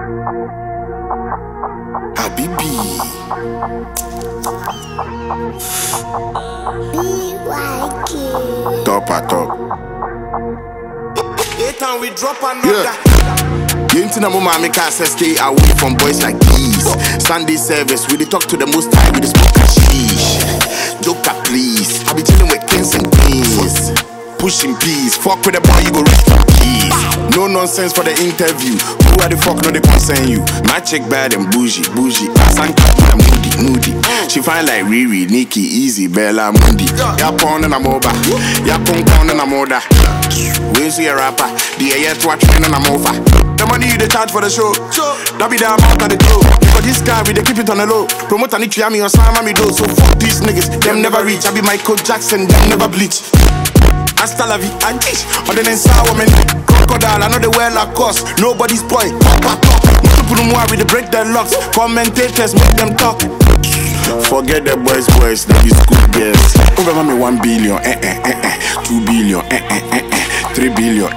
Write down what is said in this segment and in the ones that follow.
Habibi. BYK. Top at top. Time we drop another. You ain't no mama make us stay away from boys like these. Sunday service, we dey talk to the most high, we dey smoke hashish. Joker please, I be chilling with kings and queens. Pushing peace, fuck with the boy, you go rest in peace. No nonsense for the interview. Who are the fuck no they concern you? My chick bad and bougie. Asanka moody. She fine like Riri, Nikki, Easy, Bella, Mundi. Ya pound and I'm over. Ya pound and I'm older. We see a rapper. The AS watching and I'm over. The money you they charge for the show. That be the amount of the dough. Because this guy we they keep it on the low. Promote and me or Sam me do. So fuck these niggas, them never reach. I be Michael Jackson, them never bleach. Hasta la vie, and dish. On the sour men, crocodile, I know the well cost. Nobody's boy, pop. Multiple more, we break their locks. Commentators make them talk. Forget the boys, they be school girls. Over me 1 billion, 2 billion, 3 billion,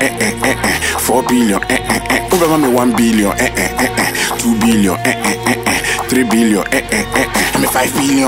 4 billion, over me 1 billion, 2 billion, 3 billion, I'm 5 billion,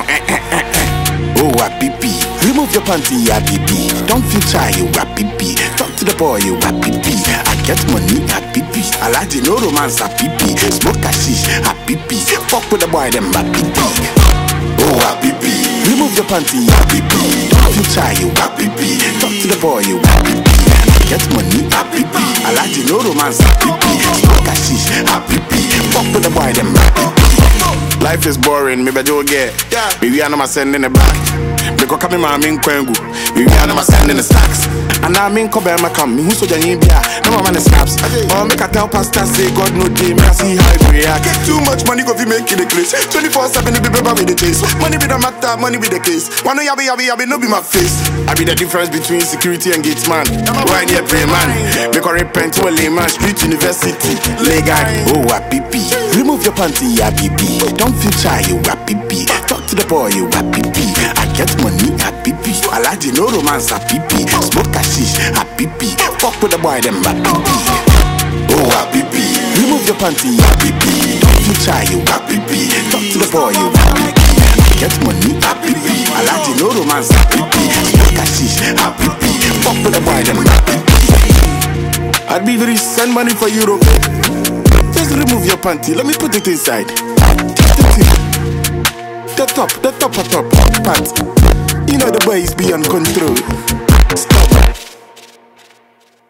oh, Habibi. Remove your panty, Habibi. Don't feel shy, you Habibi. Talk to the boy, you Habibi. I get money, Habibi. I like the no romance, Habibi. Smoke hashish, Habibi. Fuck with the boy, them Habibi. Oh, Habibi. Remove your panty, Habibi. Don't feel shy, you Habibi. Talk to the boy, you Habibi. I get money, Habibi. I like the no romance, Habibi. Smoke hashish, Habibi. Fuck with the boy, them Habibi. Life is boring, maybe you'll get. Maybe I'm not sending it back. Because come in my main kwengu. Maybe I'm not sending the stacks. And I mean, come my come. Who's so young? No man snaps. Or make a tell pastor say God no day. Me I see how it react. Get too much money, go fi make it a place. 24/7 be paper with the chase. Money be the matter, money be the case. Wanna yabi, no be my face. I be the difference between security and gates man. Right here, pray man. Make a repent to a layman. Street university, legal. Oh, Habibi. Remove your panty, Habibi. Don't feel shy, you Habibi. Talk to the boy, you Habibi. I get money, Habibi. I like the no romance, Habibi. Smoke hashish, Habibi. Fuck with the boy, them Habibi. Oh, Habibi. Remove your panty, Habibi. Don't feel shy, you Habibi. Talk to the boy, you Habibi. I get money, Habibi. I like the no romance, Habibi. Smoke hashish, Habibi. Fuck with the boy, them Habibi. I'd be very send money for Europe. Just remove your panty, let me put it inside. The top part. You know the boys beyond control.